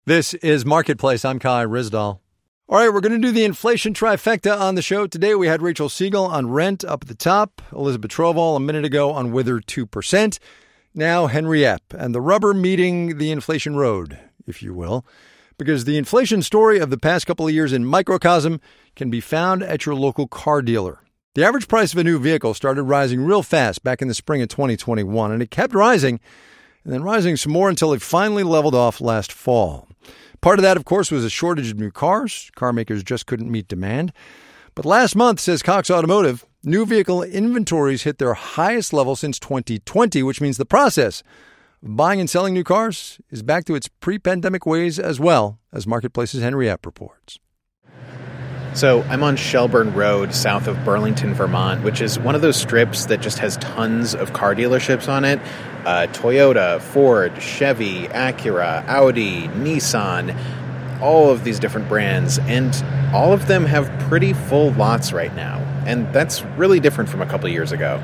This is Marketplace. I'm Kai Ryssdal. All right, we're going to do the inflation trifecta on the show. Today we had Rachel Siegel on rent up at the top, Elizabeth Troval a minute ago on Wither 2%. Now Henry Epp and the rubber meeting the inflation road, if you will, because the inflation story of the past couple of years in microcosm can be found at your local car dealer. The average price of a new vehicle started rising real fast back in the spring of 2021, and it kept rising and then rising some more until it finally leveled off last fall. Part of that, of course, was a shortage of new cars. Car makers just couldn't meet demand. But last month, says Cox Automotive, new vehicle inventories hit their highest level since 2020, which means the process of buying and selling new cars is back to its pre-pandemic ways as well, as Marketplace's Henry Epp reports. So I'm on Shelburne Road, south of Burlington, Vermont, which is one of those strips that just has tons of car dealerships on it. Toyota, Ford, Chevy, Acura, Audi, Nissan, all of these different brands. And all of them have pretty full lots right now. And that's really different from a couple of years ago.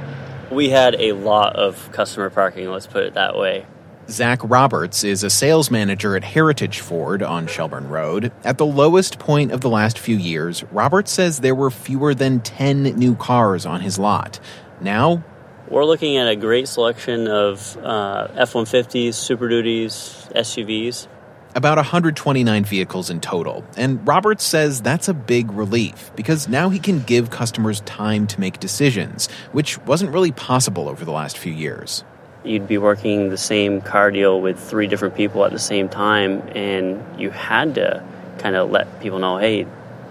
We had a lot of customer parking, let's put it that way. Zach Roberts is a sales manager at Heritage Ford on Shelburne Road. At the lowest point of the last few years, Roberts says there were fewer than 10 new cars on his lot. Now, we're looking at a great selection of F-150s, Super Duties, SUVs. About 129 vehicles in total. And Roberts says that's a big relief because now he can give customers time to make decisions, which wasn't really possible over the last few years. You'd be working the same car deal with 3 different people at the same time, and you had to kind of let people know, hey,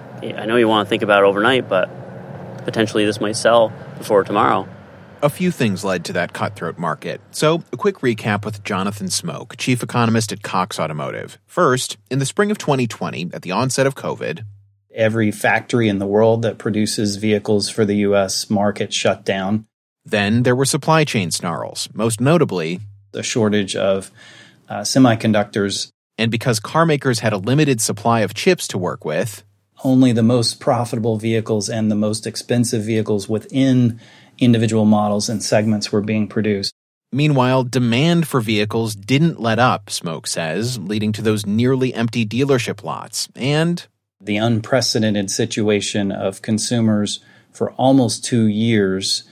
I know you want to think about it overnight, but potentially this might sell before tomorrow. A few things led to that cutthroat market. So, a quick recap with Jonathan Smoke, chief economist at Cox Automotive. First, in the spring of 2020, at the onset of COVID, every factory in the world that produces vehicles for the U.S. market shut down. Then there were supply chain snarls, most notably the shortage of semiconductors. And because car makers had a limited supply of chips to work with, only the most profitable vehicles and the most expensive vehicles within individual models and segments were being produced. Meanwhile, demand for vehicles didn't let up, Smoke says, leading to those nearly empty dealership lots. And the unprecedented situation of consumers for almost 2 years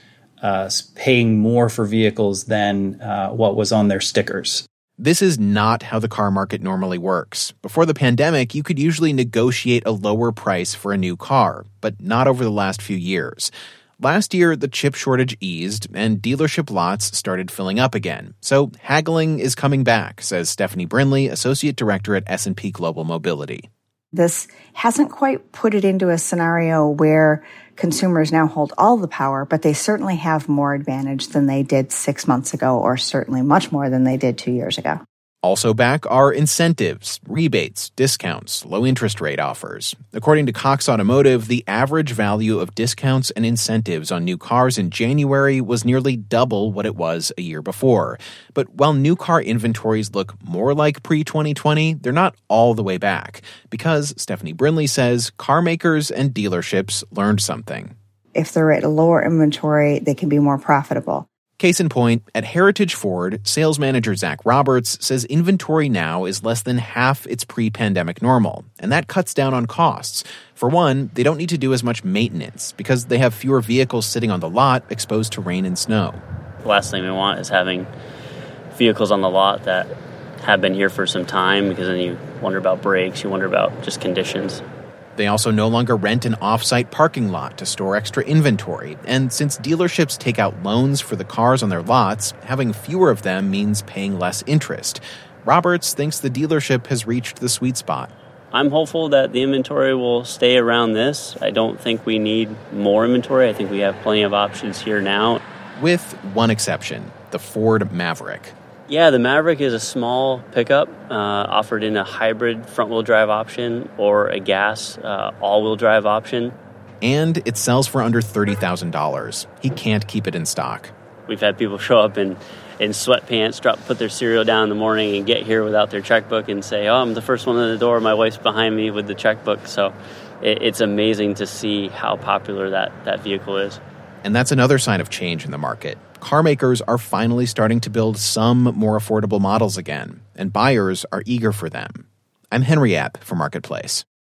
paying more for vehicles than what was on their stickers. This is not how the car market normally works. Before the pandemic, you could usually negotiate a lower price for a new car, but not over the last few years. Last year, the chip shortage eased, and dealership lots started filling up again. So haggling is coming back, says Stephanie Brinley, Associate Director at S&P Global Mobility. This hasn't quite put it into a scenario where consumers now hold all the power, but they certainly have more advantage than they did 6 months ago, or certainly much more than they did 2 years ago. Also back are incentives, rebates, discounts, low interest rate offers. According to Cox Automotive, the average value of discounts and incentives on new cars in January was nearly double what it was a year before. But while new car inventories look more like pre-2020, they're not all the way back. Because, Stephanie Brinley says, car makers and dealerships learned something. If they're at a lower inventory, they can be more profitable. Case in point, at Heritage Ford, sales manager Zach Roberts says inventory now is less than half its pre-pandemic normal, and that cuts down on costs. For one, they don't need to do as much maintenance because they have fewer vehicles sitting on the lot exposed to rain and snow. The last thing we want is having vehicles on the lot that have been here for some time, because then you wonder about brakes, you wonder about just conditions. They also no longer rent an off-site parking lot to store extra inventory. And since dealerships take out loans for the cars on their lots, having fewer of them means paying less interest. Roberts thinks the dealership has reached the sweet spot. I'm hopeful that the inventory will stay around this. I don't think we need more inventory. I think we have plenty of options here now. With one exception, the Ford Maverick. Yeah, the Maverick is a small pickup offered in a hybrid front-wheel drive option or a gas all-wheel drive option. And it sells for under $30,000. He can't keep it in stock. We've had people show up in sweatpants, put their cereal down in the morning and get here without their checkbook and say, oh, I'm the first one in the door. My wife's behind me with the checkbook. So it's amazing to see how popular that vehicle is. And that's another sign of change in the market. car makers are finally starting to build some more affordable models again, and buyers are eager for them. I'm Henry Epp for Marketplace.